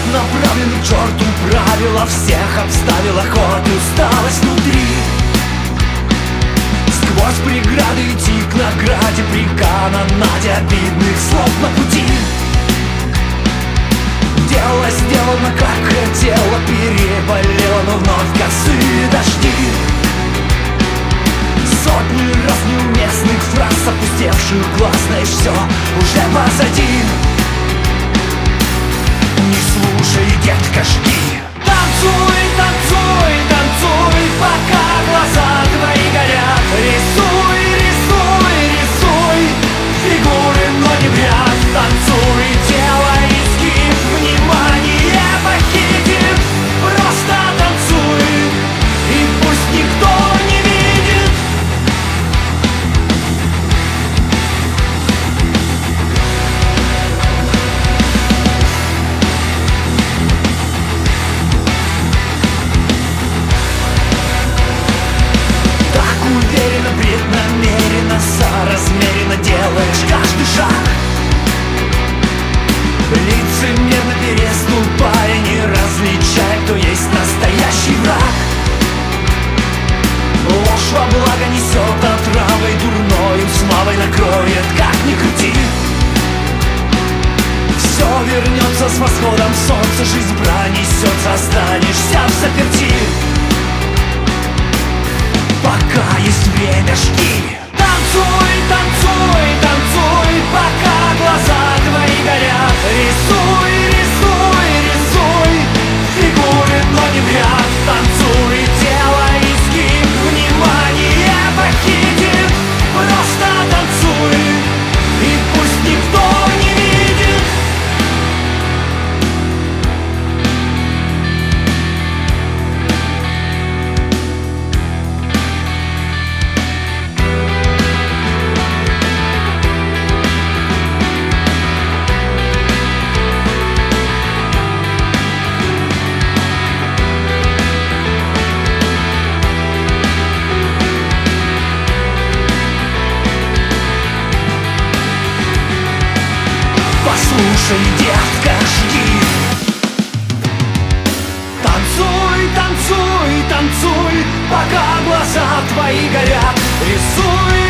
Направлены к черту, правила всех обставила ход и усталость внутри. Сквозь преграды идти к награде при канонаде обидных слов на пути. Дело сделано, как хотела, переболела, но вновь косые дожди. Сотни раз неуместных фраз, опустевших глаз, но и все уже позади. Не слушай, детка, жги. Танцуй, танцуй, танцуй, пока глаза твои горят. Рисуй, рисуй, рисуй фигуры, но не в ряд. Танцуй, тело изгиб, внимание похитит. Просто танцуй, и пусть никто не видит. Так уверенно, преднамеренно, соразмеренно делаешь каждый шаг. Лицемерно переступая, не различая, кто есть настоящий враг. Ложь во благо несет отравой дурною, славой накроет, как ни крути. Все вернется с восходом солнца, жизнь пронесется, останешься взаперти. Пока есть время, жги. Танцуй, танцуй, танцуй, пока глаза твои горят. Рисуй, рисуй, рисуй фигуры, но не в ряд. Танцуй, тело изгиб, внимание похитит. Просто танцуй, и пусть никто не видит. Послушай, детка, жги. Танцуй, танцуй, танцуй, пока глаза твои горят. Рисуй,